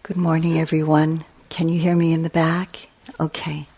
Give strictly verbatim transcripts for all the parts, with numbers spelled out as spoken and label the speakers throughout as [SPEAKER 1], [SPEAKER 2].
[SPEAKER 1] Good morning, everyone. Can you hear me in the back? Okay.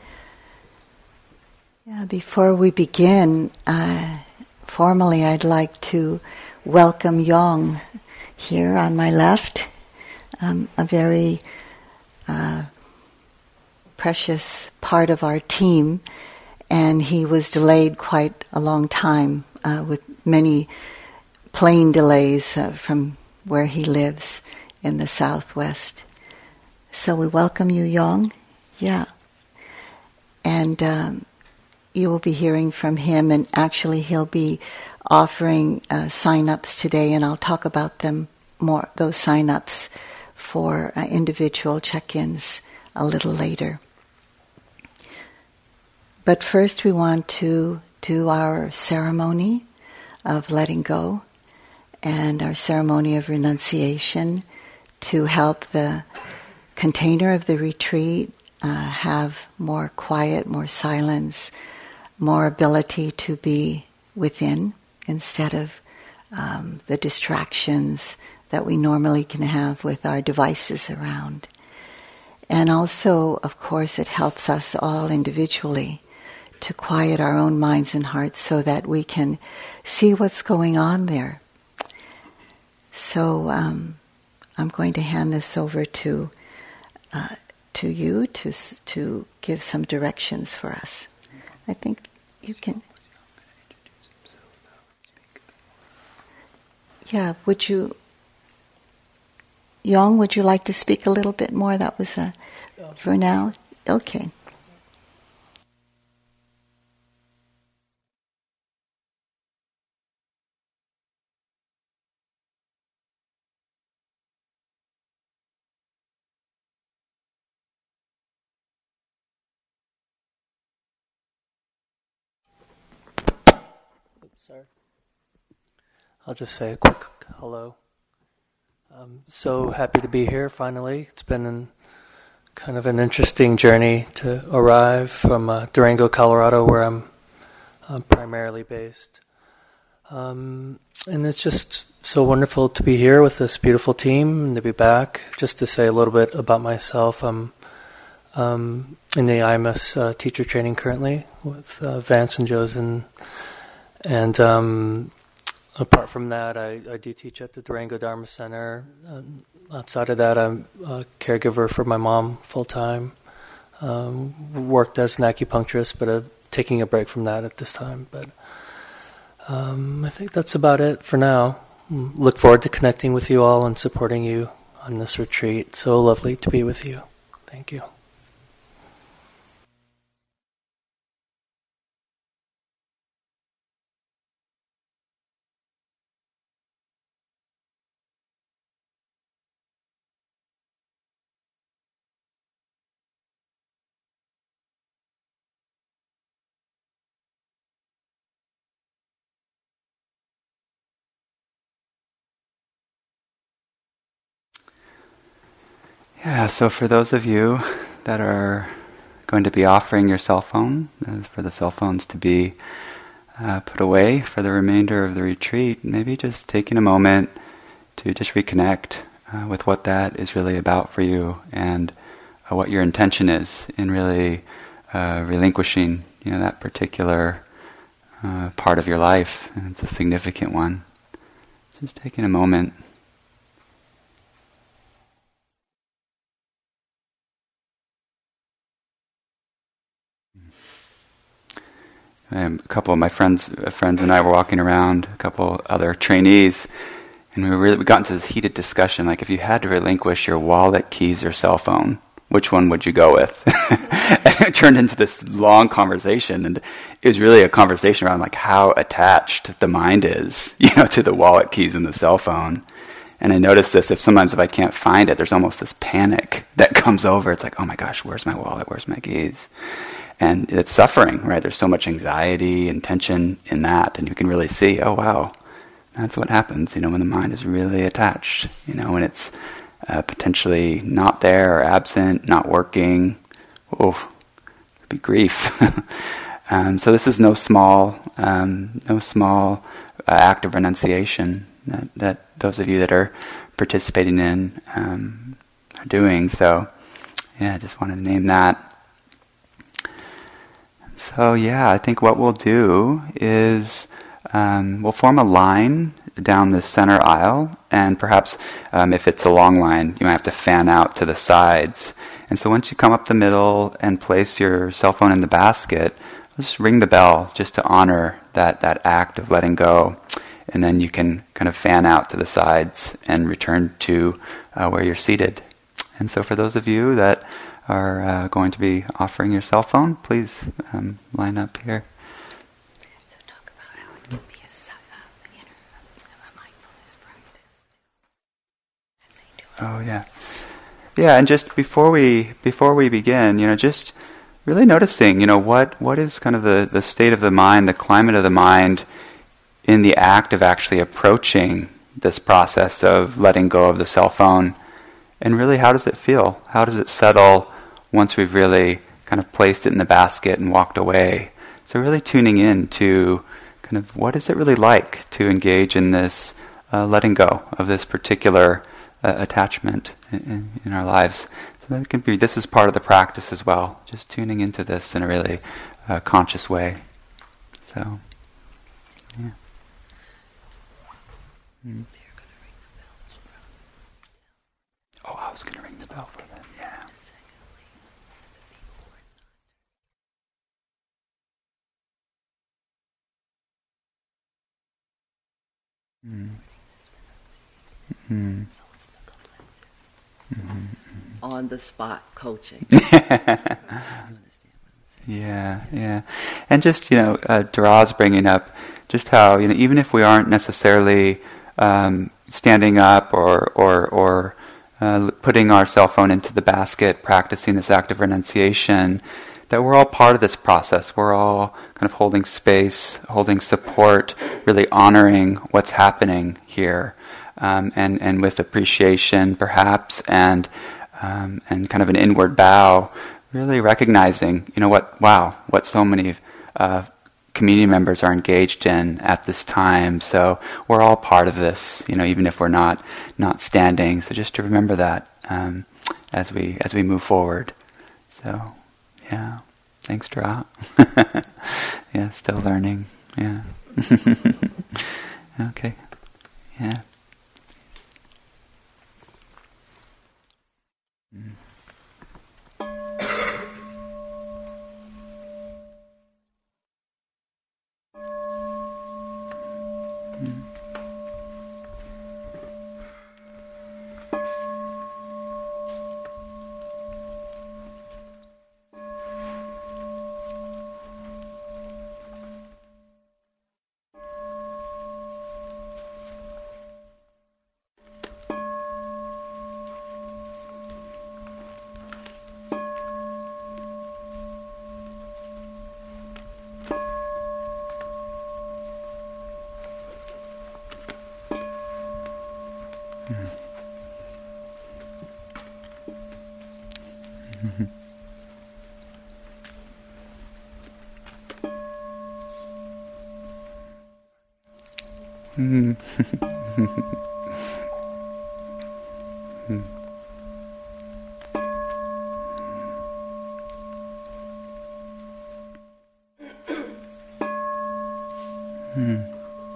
[SPEAKER 1] Yeah, before we begin, uh, formally I'd like to welcome Yong here on my left, um, a very uh, precious part of our team, and he was delayed quite a long time uh, with many plane delays uh, from where he lives in the Southwest. So we welcome you, Yong. Yeah. And um, you will be hearing from him, and actually he'll be offering uh, sign-ups today, and I'll talk about them more, those sign-ups for uh, individual check-ins a little later. But first we want to do our ceremony of letting go and our ceremony of renunciation to help the container of the retreat uh, have more quiet, more silence, more ability to be within instead of um, the distractions that we normally can have with our devices around. And also, of course, it helps us all individually to quiet our own minds and hearts so that we can see what's going on there. So um, I'm going to hand this over to uh, to you to to give some directions for us. I think you can. Yeah, would you, Yong, would you like to speak a little bit more? That was a, for now? Okay.
[SPEAKER 2] Sorry. I'll just say a quick hello. I'm so happy to be here finally. It's been an, kind of an interesting journey to arrive from uh, Durango, Colorado, where I'm uh, primarily based. Um, and it's just so wonderful to be here with this beautiful team and to be back. Just to say a little bit about myself, I'm um, in the I M S uh, teacher training currently with uh, Vance and Josen. And um, apart from that, I, I do teach at the Durango Dharma Center. Um, outside of that, I'm a caregiver for my mom full-time. Um, worked as an acupuncturist, but I'm taking a break from that at this time. But um, I think that's about it for now. Look forward to connecting with you all and supporting you on this retreat. So lovely to be with you. Thank you.
[SPEAKER 3] Yeah, so for those of you that are going to be offering your cell phone, uh, for the cell phones to be uh, put away for the remainder of the retreat, maybe just taking a moment to just reconnect uh, with what that is really about for you and uh, what your intention is in really uh, relinquishing, you know, that particular uh, part of your life, and it's a significant one. Just taking a moment. Um, a couple of my friends, uh, friends and I were walking around, a couple other trainees, and we really we got into this heated discussion. Like, if you had to relinquish your wallet, keys, or cell phone, which one would you go with? And it turned into this long conversation, and it was really a conversation around like how attached the mind is, you know, to the wallet, keys, and the cell phone. And I noticed this: if sometimes if I can't find it, there's almost this panic that comes over. It's like, oh my gosh, where's my wallet? Where's my keys? And it's suffering, right? There's so much anxiety and tension in that, and you can really see, oh wow, that's what happens, you know, when the mind is really attached, you know, when it's uh, potentially not there or absent, not working. Oh, it'd be grief. um, so this is no small, um, no small uh, act of renunciation that, that those of you that are participating in. Um, are doing. So, yeah, I just want to name that. So, yeah, I think what we'll do is um, we'll form a line down the center aisle, and perhaps um, if it's a long line, you might have to fan out to the sides. And so once you come up the middle and place your cell phone in the basket, just ring the bell just to honor that, that act of letting go. And then you can kind of fan out to the sides and return to uh, where you're seated. And so for those of you that are uh, going to be offering your cell phone, please um, line up here.
[SPEAKER 1] So talk about how it can be a, uh, you know, a mindfulness practice as they do it.
[SPEAKER 3] Oh yeah, yeah. And just before we before we begin, you know, just really noticing, you know, what what is kind of the, the state of the mind, the climate of the mind in the act of actually approaching this process of letting go of the cell phone, and really how does it feel? How does it settle once we've really kind of placed it in the basket and walked away? So really tuning in to kind of what is it really like to engage in this uh, letting go of this particular uh, attachment in, in our lives. So that can be, this is part of the practice as well, just tuning into this in a really uh, conscious way. So, yeah. Mm. Oh, I was going to ring the bell for them, yeah. Mm. Mm. Mm-hmm.
[SPEAKER 1] On the spot coaching.
[SPEAKER 3] Yeah, yeah. And just, you know, uh, Dara's bringing up just how, you know, even if we aren't necessarily um, standing up or, or, or uh, putting our cell phone into the basket, practicing this act of renunciation, that we're all part of this process. We're all kind of holding space, holding support, really honoring what's happening here, um, and, and with appreciation perhaps, and um, and kind of an inward bow, really recognizing, you know, what, wow, what so many uh, community members are engaged in at this time. So we're all part of this, you know, even if we're not not standing. So just to remember that um, as we as we move forward. So, yeah. Thanks, Dara. Yeah, still learning. Yeah. Okay. Yeah. Mm. Mm. Mm. Mm. Mm.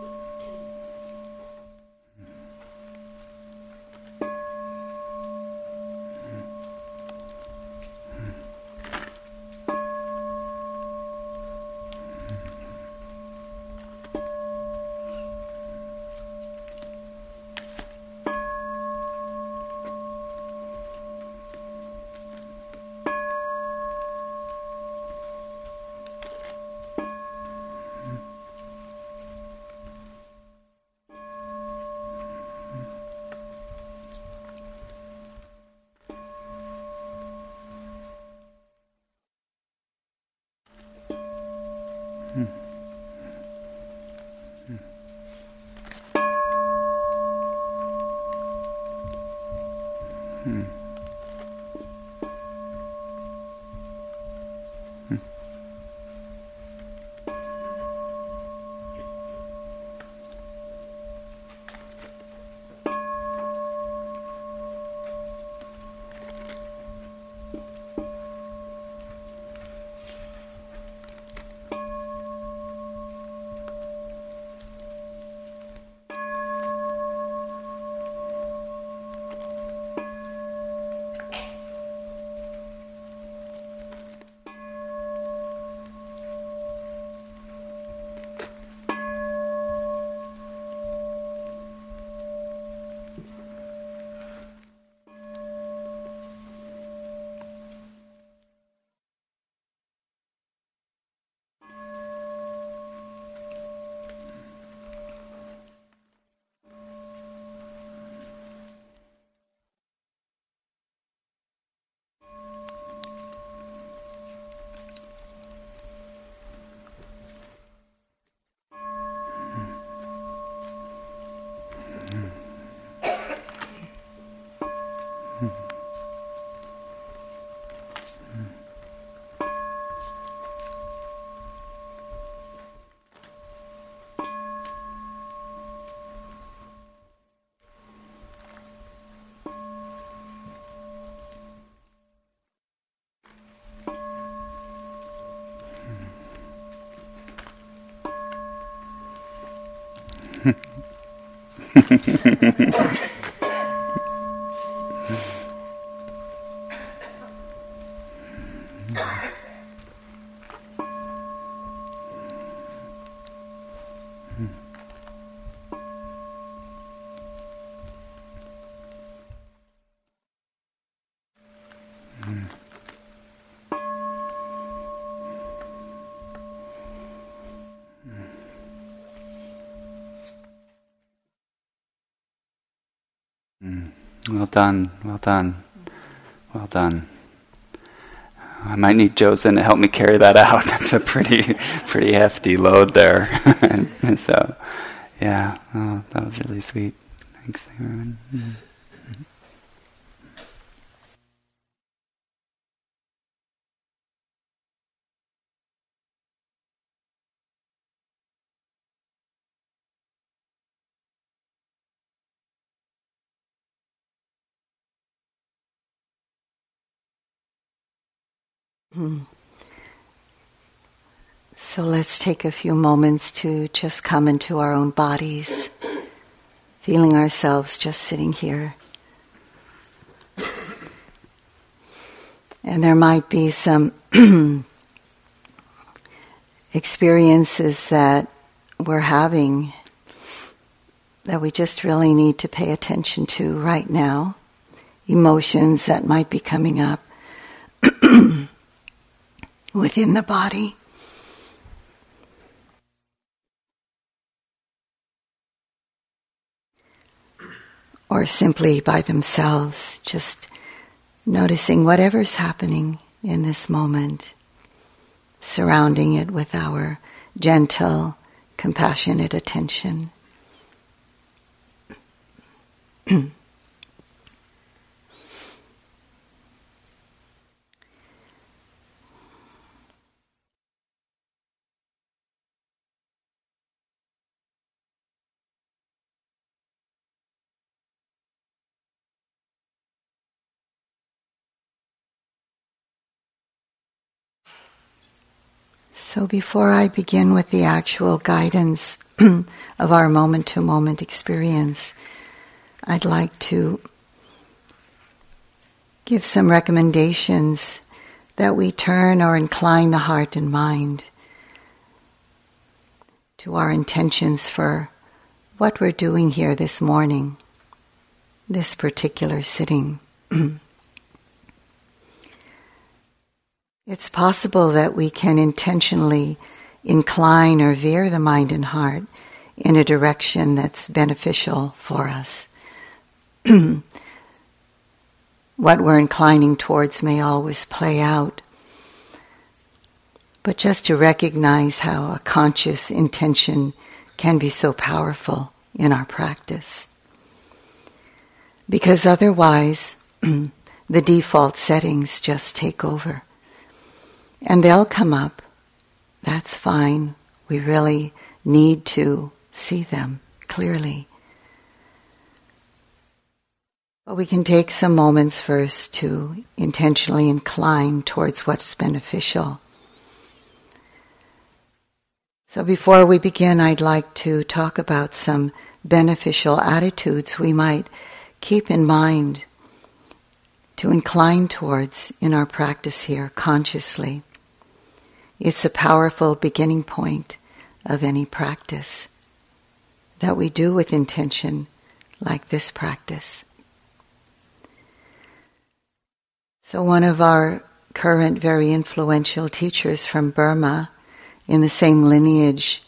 [SPEAKER 3] Mm. Mm. Mm. Well done, well done, well done. I might need Josen to help me carry that out. That's a pretty, pretty hefty load there. and so, yeah, oh, that was really sweet. Thanks, everyone. Mm-hmm.
[SPEAKER 1] So let's take a few moments to just come into our own bodies, feeling ourselves just sitting here. And there might be some experiences that we're having that we just really need to pay attention to right now, emotions that might be coming up within the body. Or simply by themselves, just noticing whatever's happening in this moment, surrounding it with our gentle, compassionate attention. So before I begin with the actual guidance of our moment-to-moment experience, I'd like to give some recommendations that we turn or incline the heart and mind to our intentions for what we're doing here this morning, this particular sitting. It's possible that we can intentionally incline or veer the mind and heart in a direction that's beneficial for us. What we're inclining towards may always play out, but just to recognize how a conscious intention can be so powerful in our practice. Because otherwise, the default settings just take over. And they'll come up. That's fine. We really need to see them clearly. But we can take some moments first to intentionally incline towards what's beneficial. So before we begin, I'd like to talk about some beneficial attitudes we might keep in mind to incline towards in our practice here consciously. It's a powerful beginning point of any practice that we do with intention, like this practice. So one of our current very influential teachers from Burma in the same lineage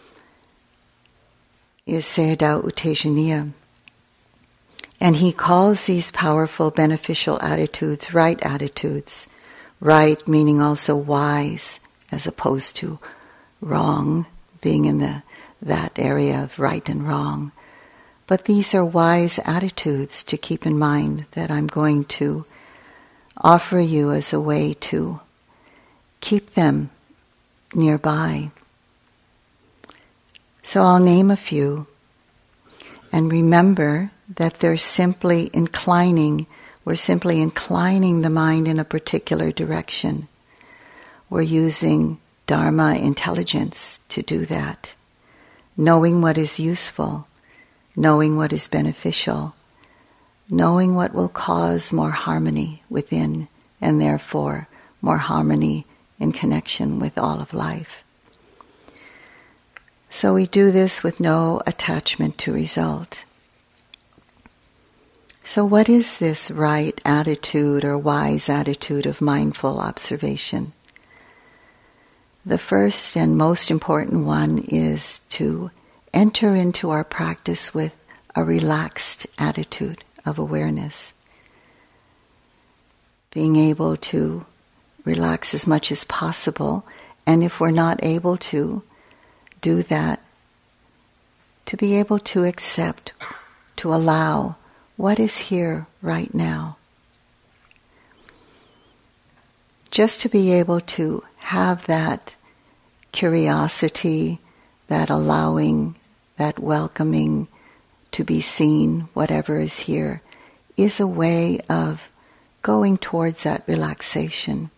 [SPEAKER 1] is Sayadaw U Tejaniya. And he calls these powerful beneficial attitudes right attitudes. Right meaning also wise, as opposed to wrong, being in the that area of right and wrong. But these are wise attitudes to keep in mind that I'm going to offer you as a way to keep them nearby. So I'll name a few, and remember that they're simply inclining, we're simply inclining the mind in a particular direction. We're using Dharma intelligence to do that, knowing what is useful, knowing what is beneficial, knowing what will cause more harmony within, and therefore more harmony in connection with all of life. So we do this with no attachment to result. So what is this right attitude or wise attitude of mindful observation? The first and most important one is to enter into our practice with a relaxed attitude of awareness. Being able to relax as much as possible, and if we're not able to do that, to be able to accept, to allow what is here right now. Just to be able to have that curiosity, that allowing, that welcoming to be seen, whatever is here, is a way of going towards that relaxation.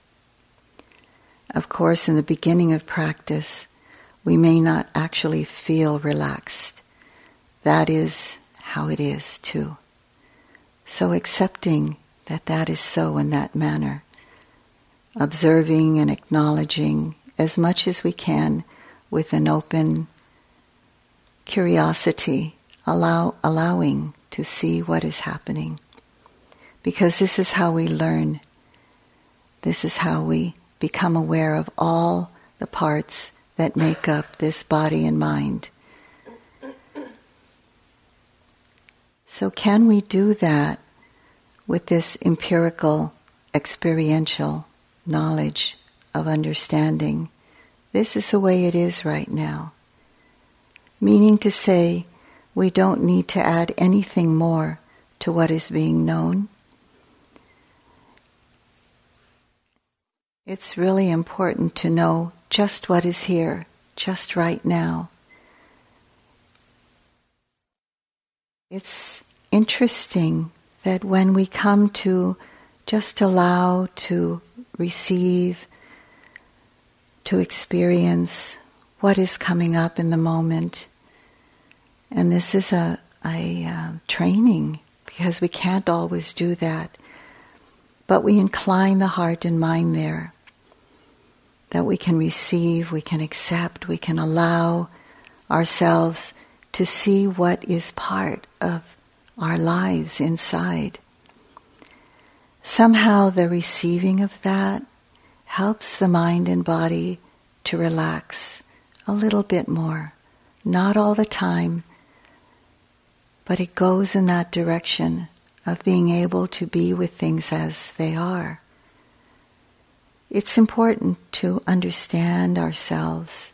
[SPEAKER 1] Of course, in the beginning of practice, we may not actually feel relaxed. That is how it is too. So accepting that that is so in that manner, observing and acknowledging as much as we can with an open curiosity, allow, allowing to see what is happening. Because this is how we learn. This is how we become aware of all the parts that make up this body and mind. So can we do that with this empirical, experiential knowledge of understanding? This is the way it is right now. Meaning to say, we don't need to add anything more to what is being known. It's really important to know just what is here, just right now. It's interesting that when we come to just allow to receive, to experience what is coming up in the moment, and this is a, a uh, training, because we can't always do that, but we incline the heart and mind there, that we can receive, we can accept, we can allow ourselves to see what is part of our lives inside. Somehow the receiving of that helps the mind and body to relax a little bit more. Not all the time, but it goes in that direction of being able to be with things as they are. It's important to understand ourselves,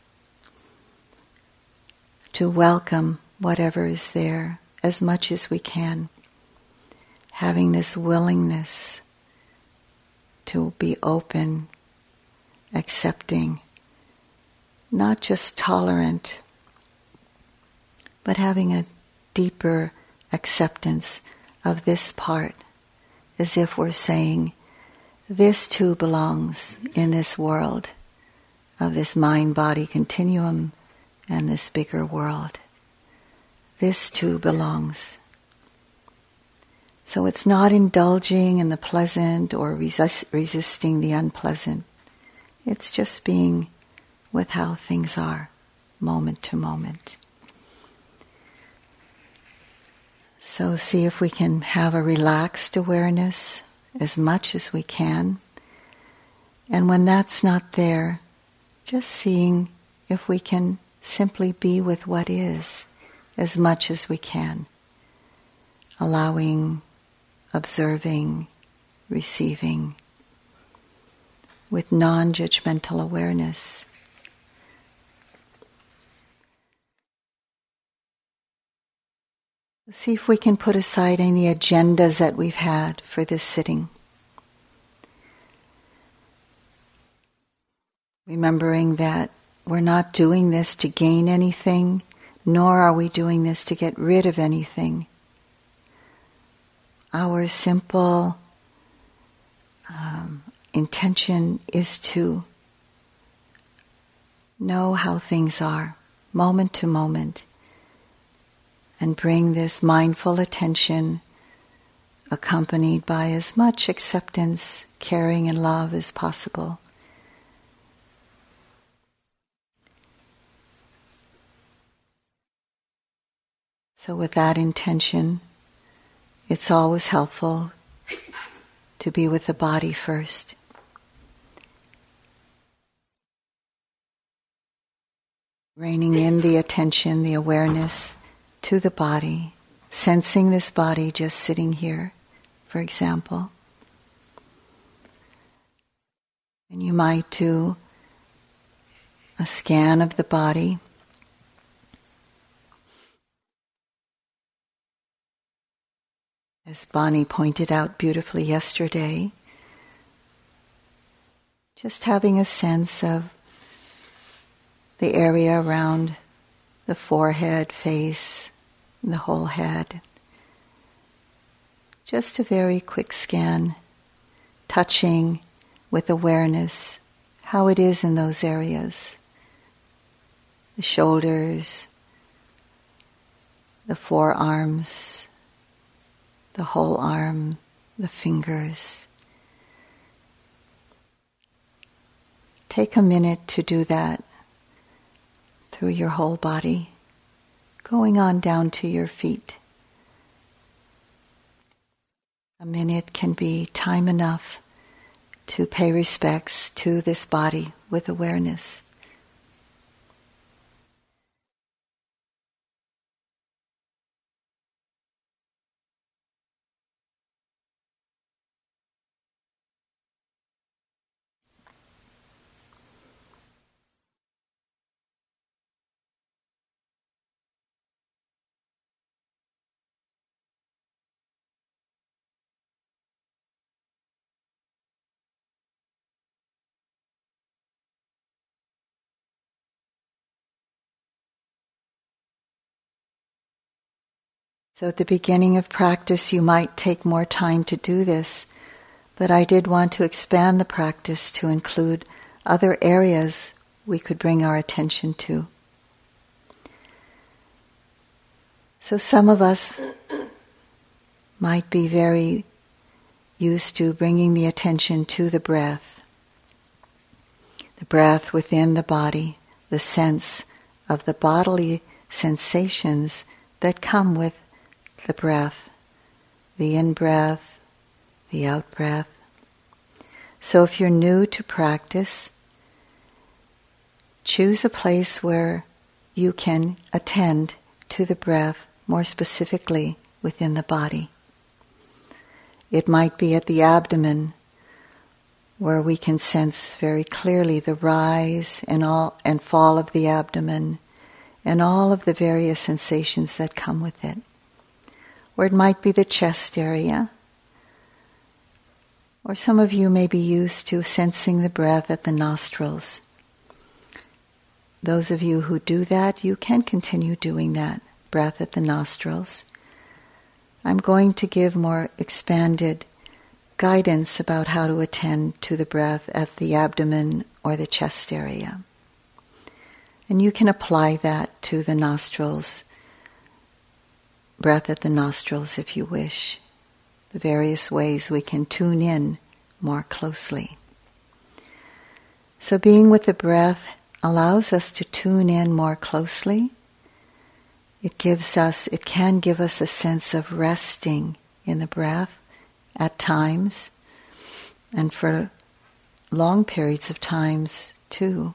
[SPEAKER 1] to welcome whatever is there as much as we can, having this willingness to be open, accepting, not just tolerant, but having a deeper acceptance of this part, as if we're saying, this too belongs in this world of this mind-body continuum and this bigger world. This too belongs. So it's not indulging in the pleasant or resist, resisting the unpleasant. It's just being with how things are, moment to moment. So see if we can have a relaxed awareness as much as we can. And when that's not there, just seeing if we can simply be with what is as much as we can. Allowing, observing, receiving with non-judgmental awareness. See if we can put aside any agendas that we've had for this sitting. Remembering that we're not doing this to gain anything, nor are we doing this to get rid of anything. Our simple um, intention is to know how things are, moment to moment, and bring this mindful attention accompanied by as much acceptance, caring, and love as possible. So with that intention, it's always helpful to be with the body first. Reining in the attention, the awareness to the body, sensing this body just sitting here, for example. And you might do a scan of the body. As Bonnie pointed out beautifully yesterday, just having a sense of the area around the forehead, face, and the whole head. Just a very quick scan, touching with awareness how it is in those areas. The shoulders, the forearms, the whole arm, the fingers. Take a minute to do that through your whole body, going on down to your feet. A minute can be time enough to pay respects to this body with awareness. So at the beginning of practice, you might take more time to do this, but I did want to expand the practice to include other areas we could bring our attention to. So some of us might be very used to bringing the attention to the breath, the breath within the body, the sense of the bodily sensations that come with the breath, the in-breath, the out-breath. So if you're new to practice, choose a place where you can attend to the breath more specifically within the body. It might be at the abdomen, where we can sense very clearly the rise and all and fall of the abdomen and all of the various sensations that come with it. Or it might be the chest area. Or some of you may be used to sensing the breath at the nostrils. Those of you who do that, you can continue doing that, breath at the nostrils. I'm going to give more expanded guidance about how to attend to the breath at the abdomen or the chest area. And you can apply that to the nostrils, breath at the nostrils if you wish, the various ways we can tune in more closely. So being with the breath allows us to tune in more closely. It gives us, it can give us a sense of resting in the breath at times, and for long periods of times too.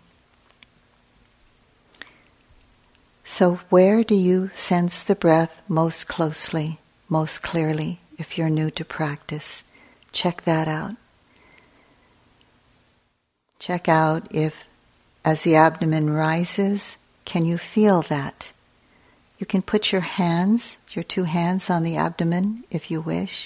[SPEAKER 1] So where do you sense the breath most closely, most clearly, if you're new to practice? Check that out. Check out if, as the abdomen rises, can you feel that? You can put your hands, your two hands on the abdomen if you wish.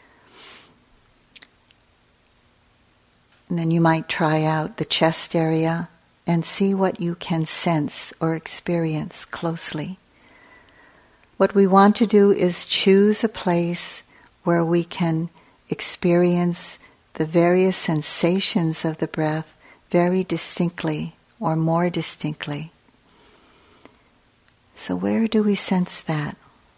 [SPEAKER 1] And then you might try out the chest area and see what you can sense or experience closely. What we want to do is choose a place where we can experience the various sensations of the breath very distinctly or more distinctly. So where do we sense that?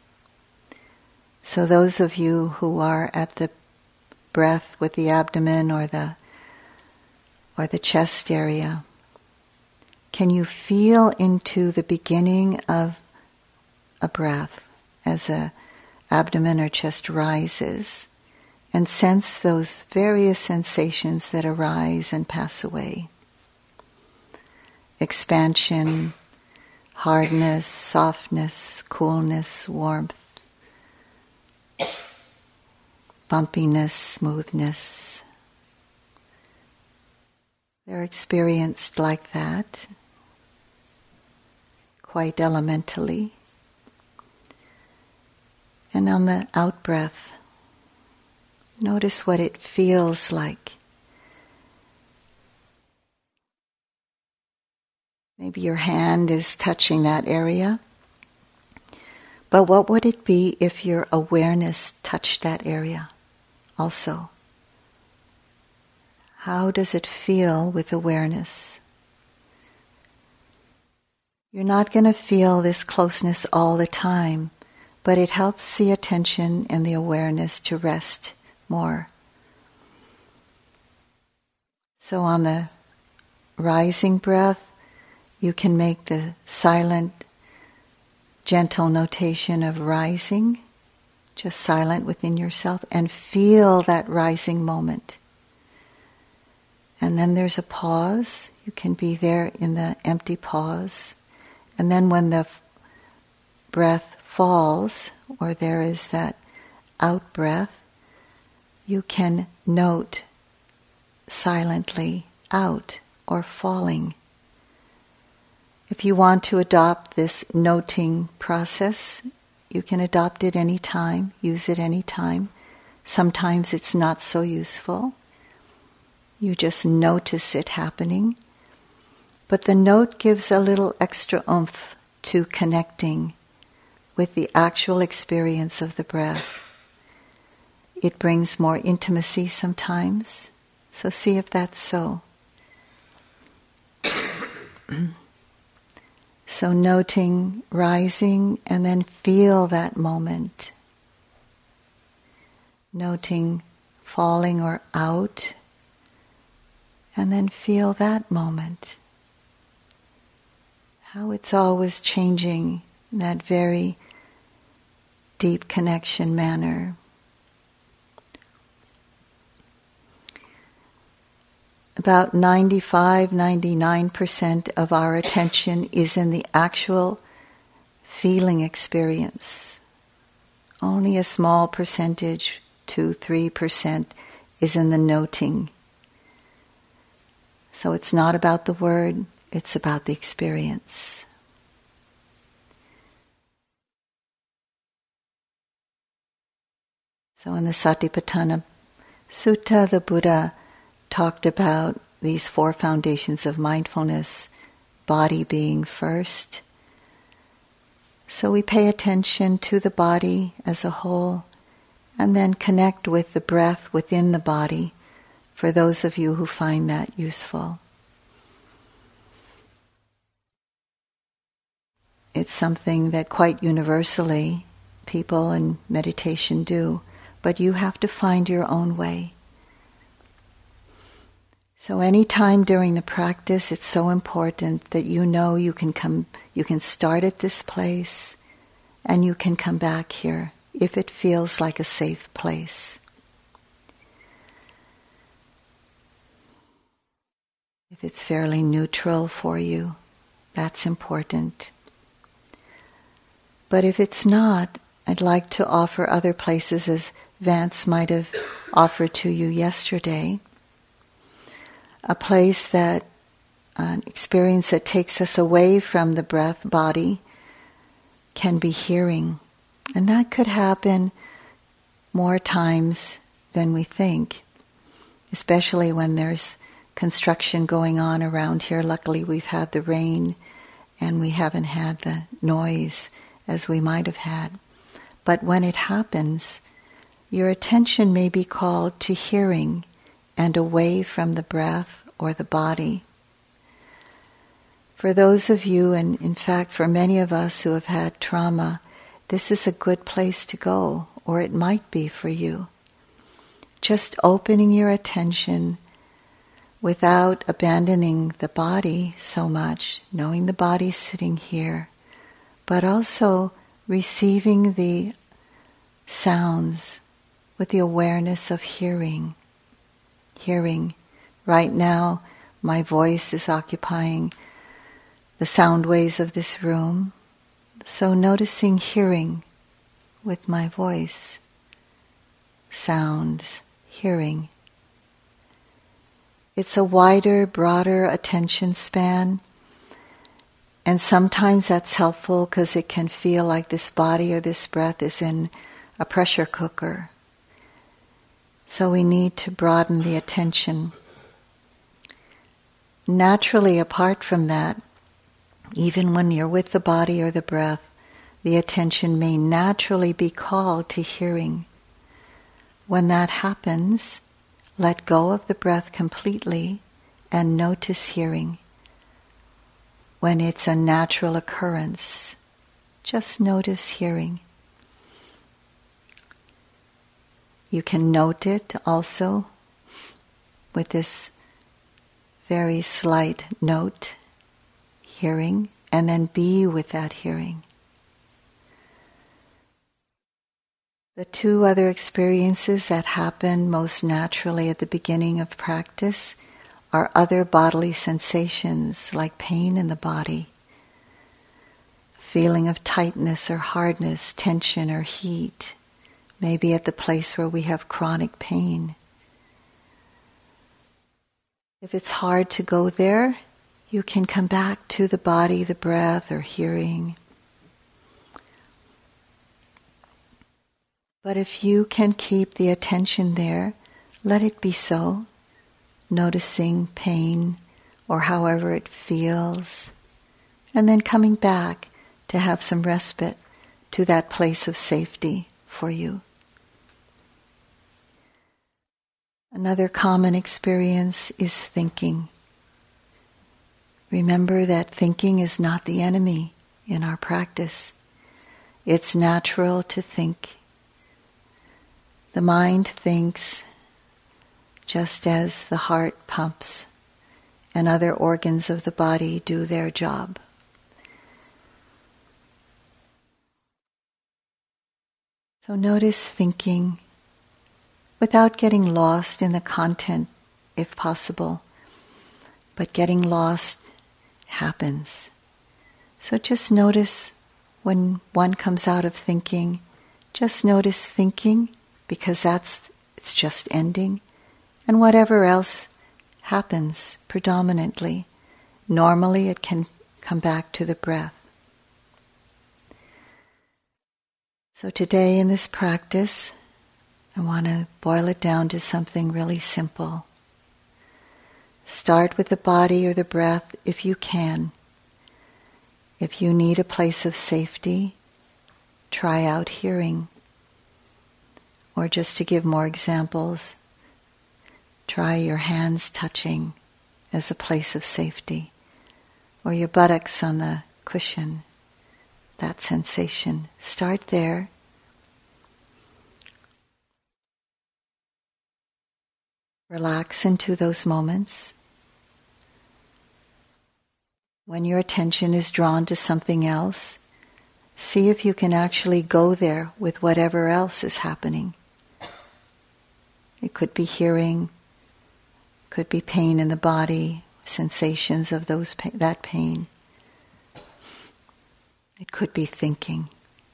[SPEAKER 1] So those of you who are at the breath with the abdomen or the or the chest area, can you feel into the beginning of a breath as a abdomen or chest rises, and sense those various sensations that arise and pass away? Expansion, hardness, softness, coolness, warmth, bumpiness, smoothness. They're experienced like that, quite elementally. And on the out-breath, notice what it feels like. Maybe your hand is touching that area. But what would it be if your awareness touched that area also? How does it feel with awareness? You're not going to feel this closeness all the time, but it helps the attention and the awareness to rest more. So on the rising breath, you can make the silent, gentle notation of rising, just silent within yourself, and feel that rising moment. And then there's a pause. You can be there in the empty pause. And then when the f- breath falls, or there is that out breath, you can note silently out or falling. If you want to adopt this noting process, you can adopt it any time, use it any time. Sometimes it's not so useful. You just notice it happening. But the note gives a little extra oomph to connecting with the actual experience of the breath. It brings more intimacy sometimes. So see if that's so. So noting rising and then feel that moment. Noting falling or out and then feel that moment. How it's always changing in that very deep connection manner. About ninety-five, ninety-nine percent of our attention is in the actual feeling experience. Only a small percentage, two, three percent, is in the noting. So it's not about the word, it's about the experience. So in the Satipatthana Sutta, the Buddha talked about these four foundations of mindfulness, body being first. So we pay attention to the body as a whole, and then connect with the breath within the body, for those of you who find that useful. It's something that quite universally people in meditation do, but you have to find your own way. So any time during the practice, it's so important that you know you can come, you can start at this place, and you can come back here if it feels like a safe place. If it's fairly neutral for you, that's important. But if it's not, I'd like to offer other places, as Vance might have offered to you yesterday. A place that, an experience that takes us away from the breath body can be hearing. And that could happen more times than we think, especially when there's construction going on around here. Luckily we've had the rain and we haven't had the noise as we might have had. But when it happens, your attention may be called to hearing and away from the breath or the body. For those of you, and in fact for many of us who have had trauma, this is a good place to go, or it might be for you. Just opening your attention without abandoning the body so much, knowing the body sitting here, but also receiving the sounds with the awareness of hearing. Hearing. Right now, my voice is occupying the sound waves of this room, so noticing hearing with my voice, sounds, hearing. It's a wider, broader attention span, and sometimes that's helpful because it can feel like this body or this breath is in a pressure cooker. So we need to broaden the attention. Naturally, apart from that, even when you're with the body or the breath, the attention may naturally be called to hearing. When that happens, let go of the breath completely and notice hearing. When it's a natural occurrence, just notice hearing. You can note it also with this very slight note, hearing, and then be with that hearing. The two other experiences that happen most naturally at the beginning of practice are other bodily sensations like pain in the body, feeling of tightness or hardness, tension or heat, maybe at the place where we have chronic pain. If it's hard to go there, you can come back to the body, the breath, or hearing. But if you can keep the attention there, let it be so, noticing pain or however it feels, and then coming back to have some respite to that place of safety for you. Another common experience is thinking. Remember that thinking is not the enemy in our practice. It's natural to think. The mind thinks just as the heart pumps and other organs of the body do their job. So notice thinking without getting lost in the content, if possible. But getting lost happens. So just notice when one comes out of thinking, just notice thinking, because that's it's just ending, and whatever else happens predominantly. Normally it can come back to the breath. So today in this practice, I want to boil it down to something really simple. Start with the body or the breath if you can. If you need a place of safety, try out hearing. Or just to give more examples, try your hands touching as a place of safety, or your buttocks on the cushion, that sensation. Start there. Relax into those moments. When your attention is drawn to something else, see if you can actually go there with whatever else is happening. It could be hearing, could be pain in the body, sensations of those pa- that pain. It could be thinking.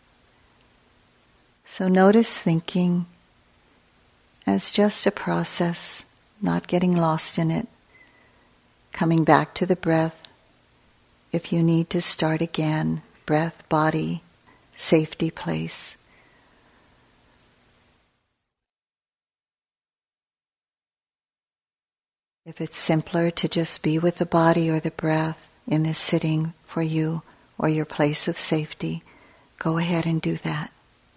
[SPEAKER 1] So notice thinking as just a process, not getting lost in it, coming back to the breath. If you need to start again, breath, body, safety place. If it's simpler to just be with the body or the breath in this sitting for you or your place of safety, go ahead and do that.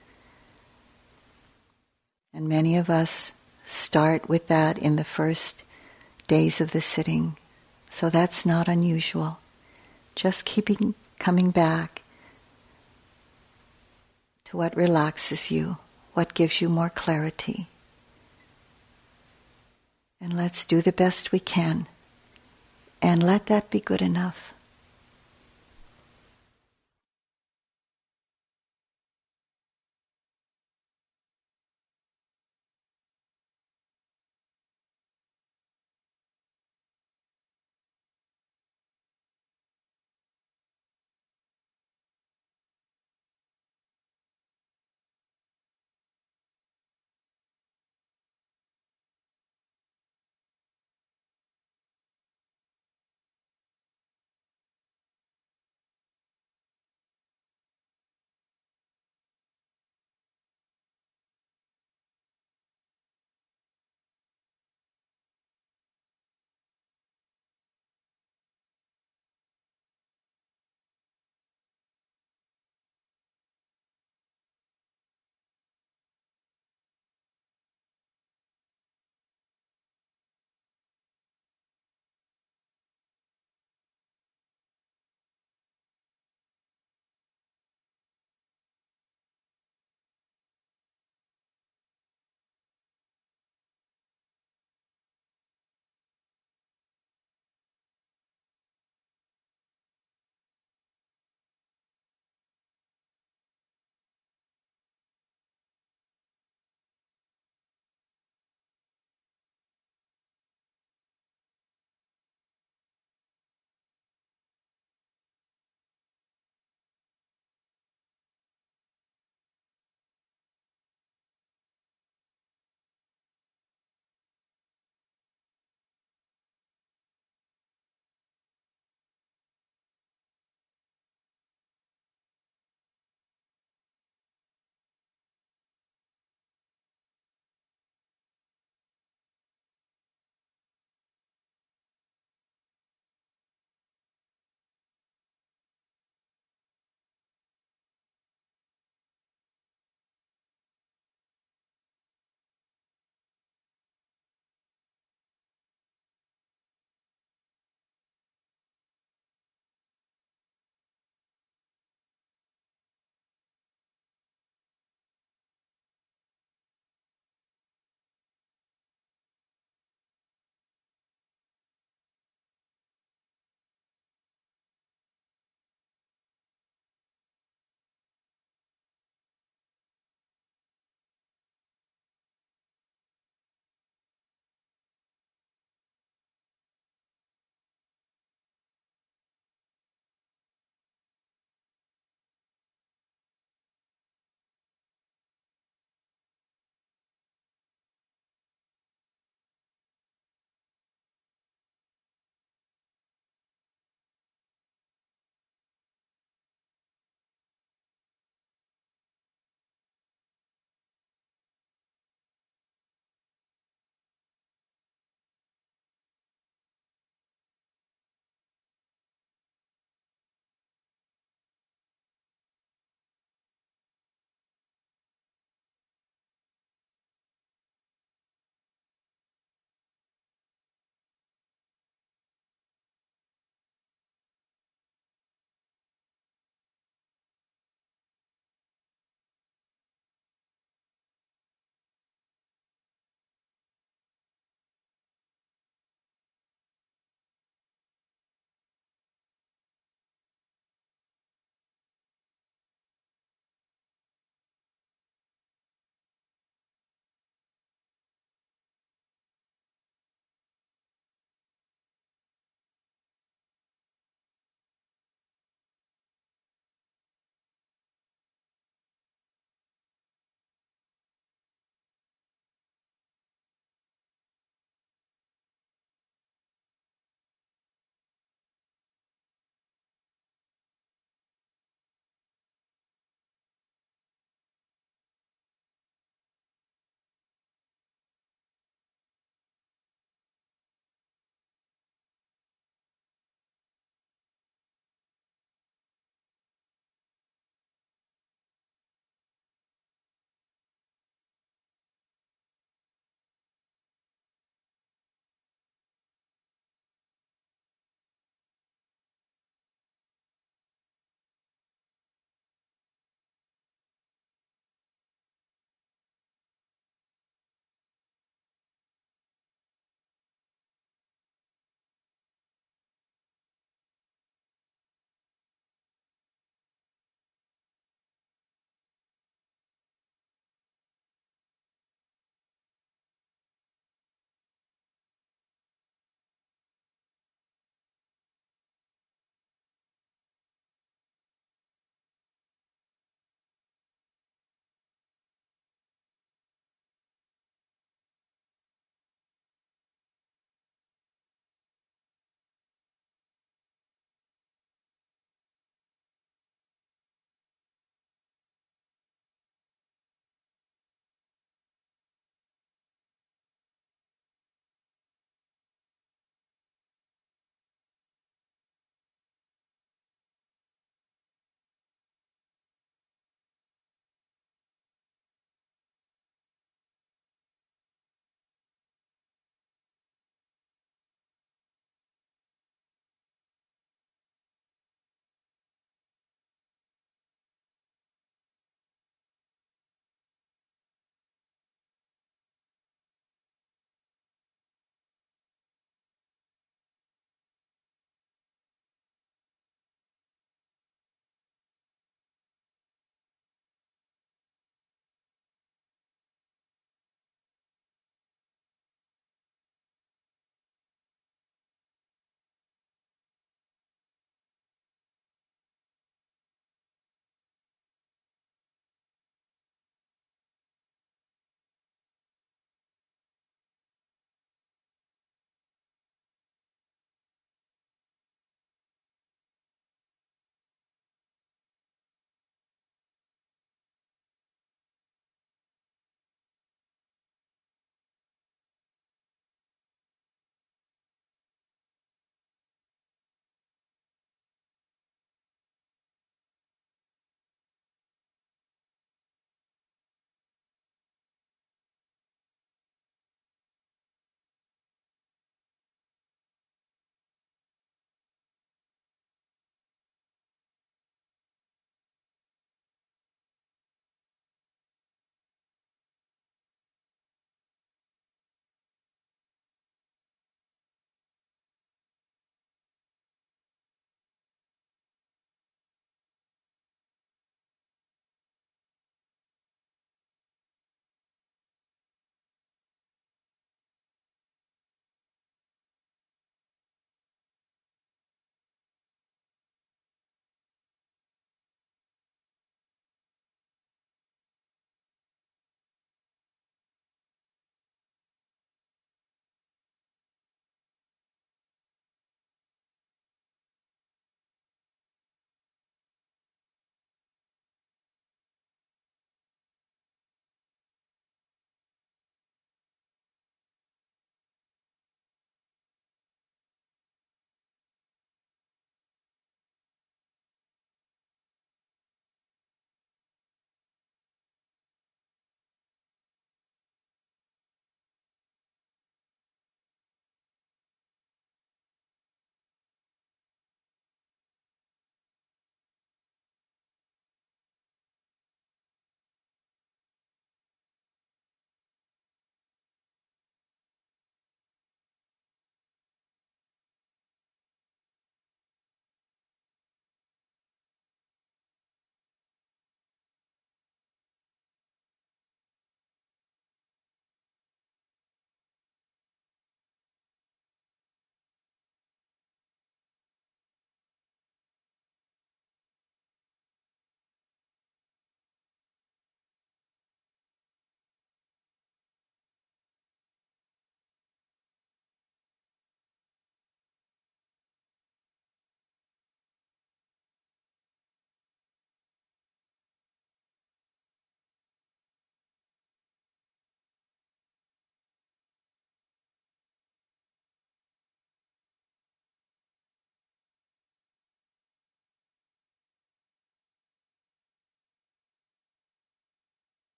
[SPEAKER 1] And many of us start with that in the first days of the sitting, so that's not unusual. Just keeping coming back to what relaxes you, what gives you more clarity. And let's do the best we can. And let that be good enough.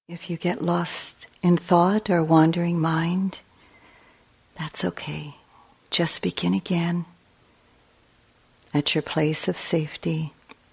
[SPEAKER 1] If you get lost in thought or wandering mind, that's okay. Just begin again at your place of safety.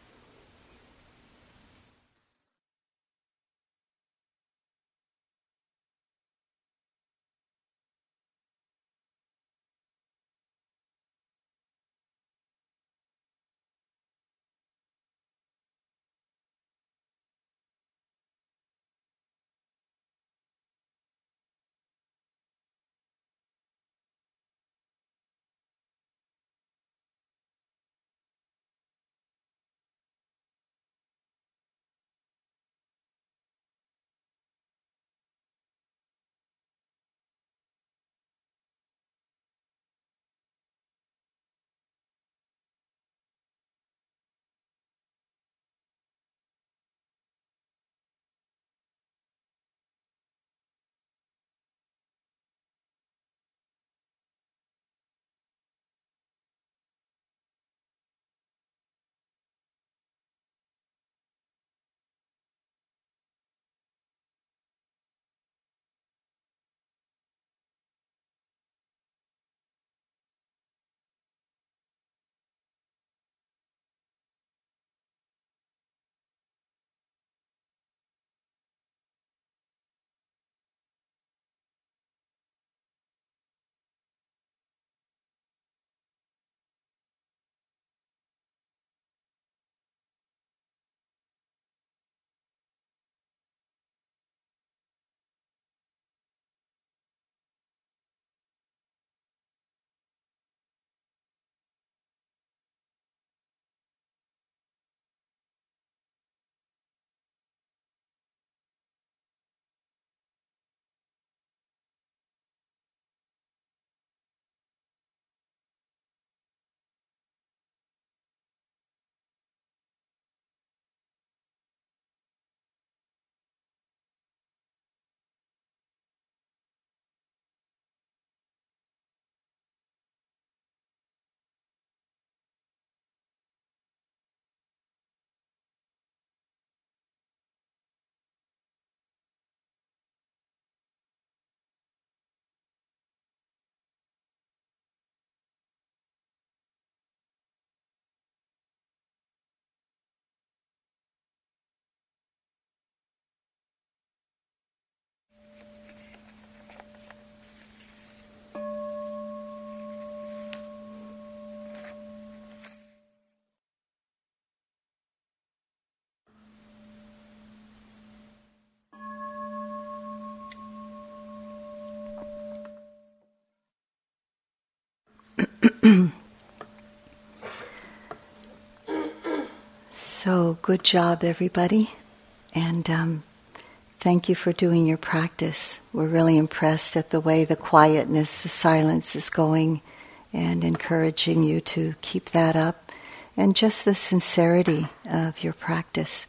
[SPEAKER 1] So, good job, everybody. And um, thank you for doing your practice. We're really impressed at the way the quietness, the silence is going, and encouraging you to keep that up, and just the sincerity of your practice.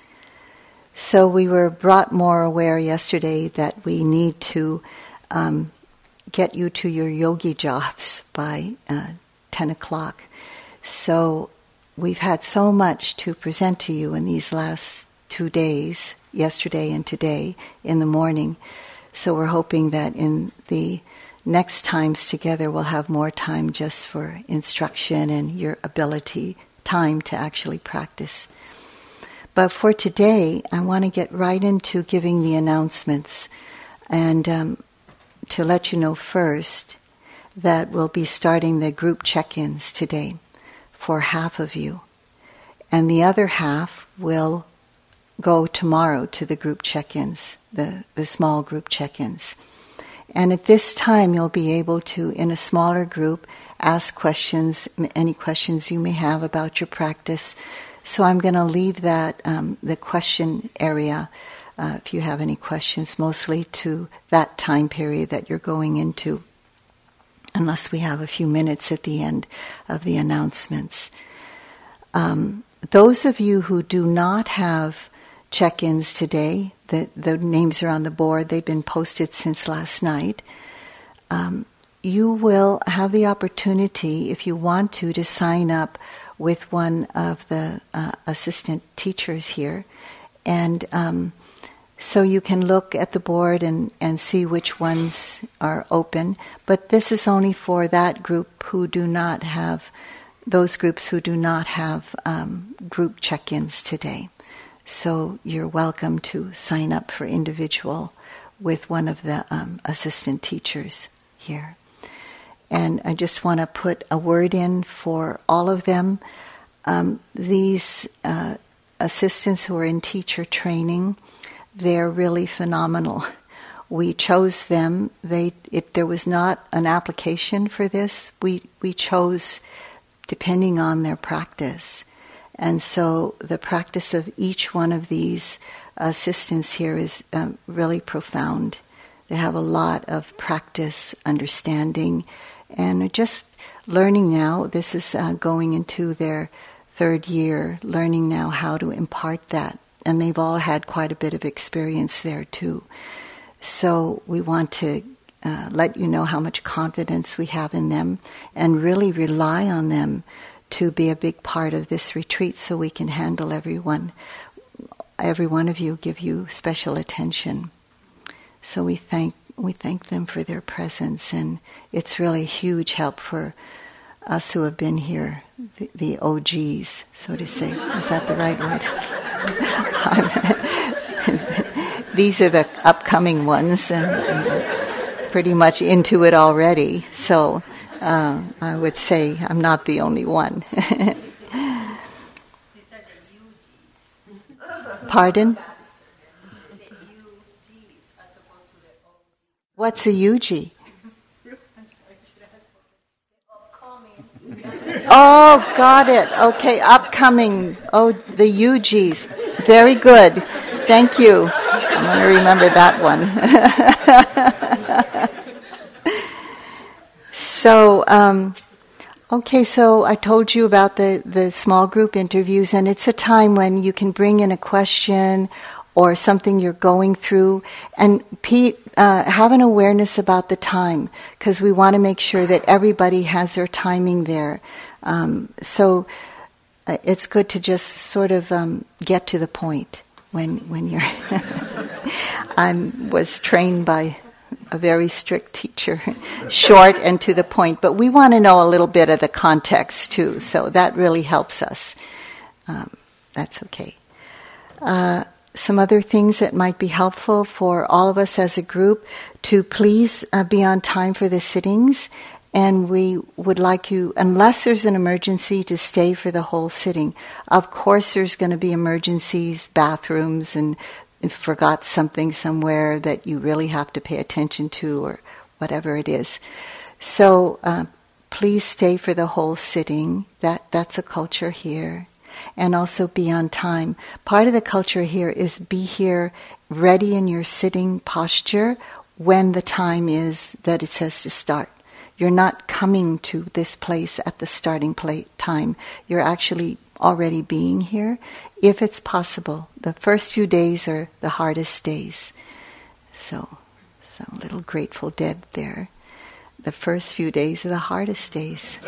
[SPEAKER 1] So we were brought more aware yesterday that we need to um, get you to your yogi jobs by uh, ten o'clock. So we've had so much to present to you in these last two days, yesterday and today, in the morning. So we're hoping that in the next times together we'll have more time just for instruction and your ability, time to actually practice. But for today, I want to get right into giving the announcements, and um, to let you know first that we'll be starting the group check-ins today for half of you, and the other half will go tomorrow to the group check-ins, the, the small group check-ins. And at this time you'll be able to, in a smaller group, ask questions, any questions you may have about your practice. So I'm going to leave that, um, the question area, uh, if you have any questions, mostly to that time period that you're going into, unless we have a few minutes at the end of the announcements. Um, those of you who do not have check-ins today, the, the names are on the board, they've been posted since last night. Um, you will have the opportunity, if you want to, to sign up with one of the uh, assistant teachers here. And um, So you can look at the board and, and see which ones are open. But this is only for that group who do not have, those groups who do not have um, group check-ins today. So you're welcome to sign up for individual with one of the um, assistant teachers here. And I just want to put a word in for all of them. Um, these uh, assistants who are in teacher training, they're really phenomenal. We chose them. They, it, there was not an application for this. We we chose depending on their practice. And so the practice of each one of these assistants here is um, really profound. They have a lot of practice, understanding, and just learning now. This is uh, going into their third year, learning now how to impart that. And they've all had quite a bit of experience there too. So we want to uh, let you know how much confidence we have in them and really rely on them to be a big part of this retreat so we can handle everyone. Every one of you, give you special attention. So we thank we thank them for their presence, and it's really a huge help for us who have been here, the, the O Gs, so to say. Is that the right word? These are the upcoming ones, and, and pretty much into it already. So uh, I would say I'm not the only one. Pardon? What's a U G? Oh, got it. Okay, upcoming. Oh, the U Gs. Very good. Thank you. I'm going to remember that one. so, um, okay, so I told you about the, the small group interviews, and it's a time when you can bring in a question or something you're going through. And Pete, uh, have an awareness about the time, because we want to make sure that everybody has their timing there. Um, so uh, it's good to just sort of um, get to the point when when you're... I was trained by a very strict teacher, short and to the point, but we want to know a little bit of the context too, so that really helps us. Um, that's okay. Uh, some other things that might be helpful for all of us as a group, to please uh, be on time for the sittings, and we would like you, unless there's an emergency, to stay for the whole sitting. Of course there's going to be emergencies, bathrooms, and if you forgot something somewhere that you really have to pay attention to, or whatever it is. So uh, please stay for the whole sitting. That that's a culture here. And also be on time. Part of the culture here is be here ready in your sitting posture when the time is that it says to start. You're not coming to this place at the starting play time. You're actually already being here, if it's possible. The first few days are the hardest days. So, so a little Grateful Dead there. The first few days are the hardest days.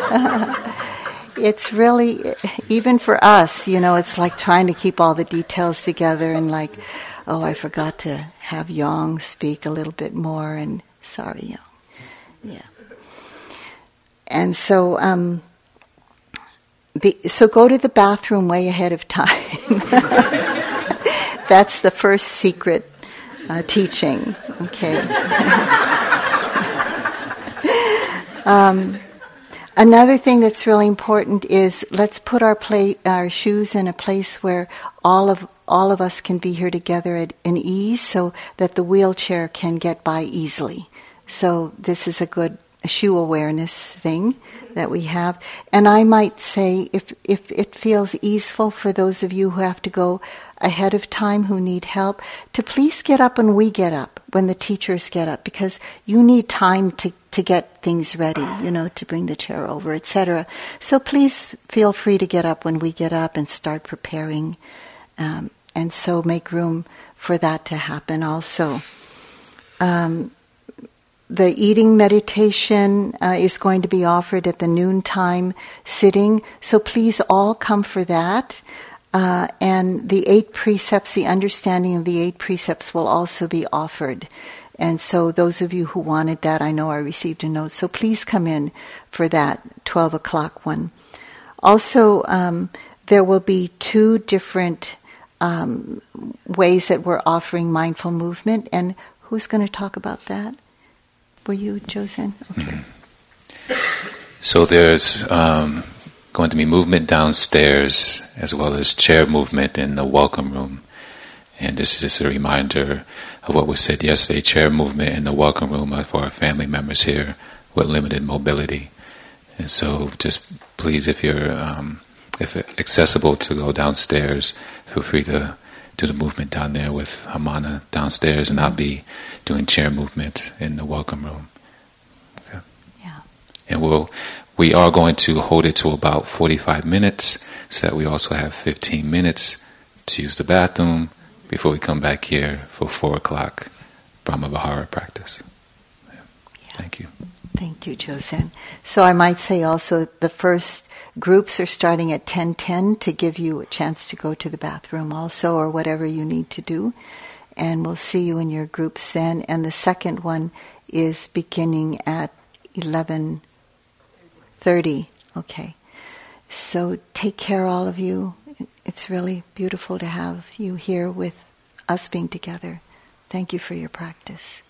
[SPEAKER 1] It's really, even for us, you know, it's like trying to keep all the details together and like, oh, I forgot to have Yang speak a little bit more, and sorry, Yang. Yeah. And so, um, be, so go to the bathroom way ahead of time. That's the first secret uh, teaching, okay? um, Another thing that's really important is let's put our play, our shoes in a place where all of all of us can be here together at an ease, so that the wheelchair can get by easily. So this is a good shoe awareness thing that we have. And I might say, if if it feels easeful for those of you who have to go ahead of time, who need help, to please get up when we get up, when the teachers get up, because you need time to, to get things ready, you know, to bring the chair over, et cetera. So please feel free to get up when we get up and start preparing, um, and so make room for that to happen also. Um, The eating meditation uh, is going to be offered at the noontime sitting, so please all come for that. Uh, and the eight precepts, the understanding of the eight precepts will also be offered. And so those of you who wanted that, I know I received a note, so please come in for that twelve o'clock one. Also, um, there will be two different um, ways that we're offering mindful movement. And who's going to talk about that? Were you, Josen? Okay.
[SPEAKER 4] Mm-hmm. So there's um, going to be movement downstairs as well as chair movement in the welcome room. And this is just a reminder of what was said yesterday. Chair movement in the welcome room are for our family members here with limited mobility. And so just please, if you're um, if accessible to go downstairs, feel free to do the movement down there with Hamana downstairs, and I'll be doing chair movement in the welcome room. Okay.
[SPEAKER 1] Yeah.
[SPEAKER 4] And we'll we are going to hold it to about forty-five minutes, so that we also have fifteen minutes to use the bathroom before we come back here for four o'clock Brahmavihara practice. Yeah. Yeah. Thank you.
[SPEAKER 1] Thank you, Josen. So I might say also the first groups are starting at ten ten to give you a chance to go to the bathroom also, or whatever you need to do. And we'll see you in your groups then. And the second one is beginning at eleven thirty. Okay. So take care, all of you. It's really beautiful to have you here with us being together. Thank you for your practice.